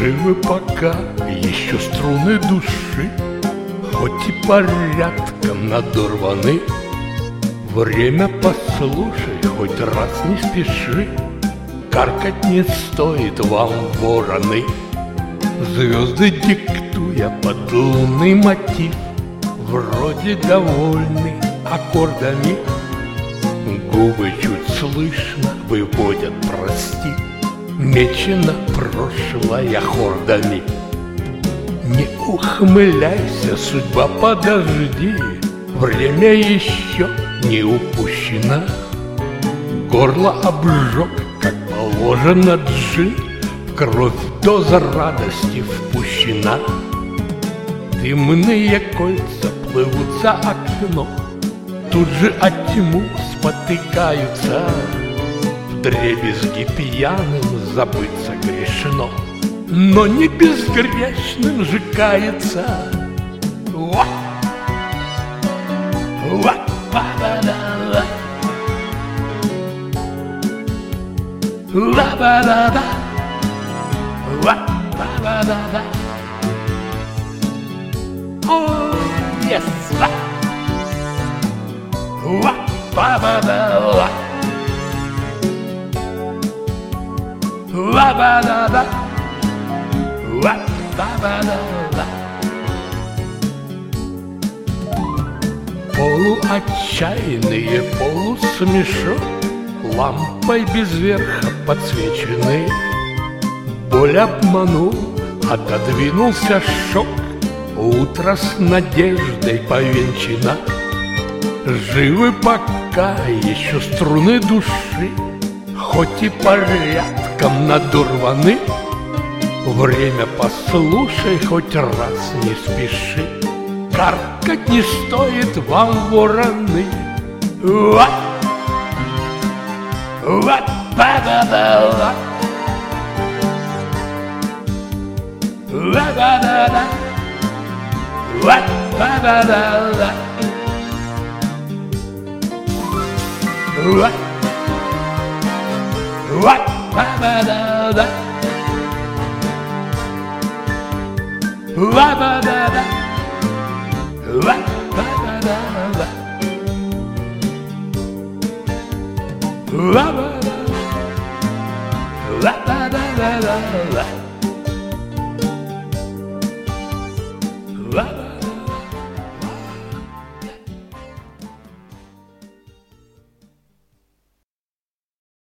Живы пока еще струны души, хоть и порядком надорваны. Время послушай, хоть раз не спеши, каркать не стоит вам, вороны. Звезды диктуя подлунный мотив, вроде довольны аккордами. Губы чуть слышно выводят «прости», мечено прошлое хордами. Не ухмыляйся, судьба, подожди, время еще не упущено. Горло обжег, как положено, джин, в кровь доза радости впущена. Дымные кольца плывут за окно, тут же о тьму спотыкаются. Вдребезги пьяным забыться грешно, но не безгрешным же кается. Oh, yes. Полуотчаянные, полусмешок, лампой без верха подсвечены. Боль обманул, отодвинулся шок, утро с надеждой повенчано. Живы пока еще струны души, хоть и порядком надорваны. Время послушай, хоть раз не спеши, каркать не стоит вам, вороны. La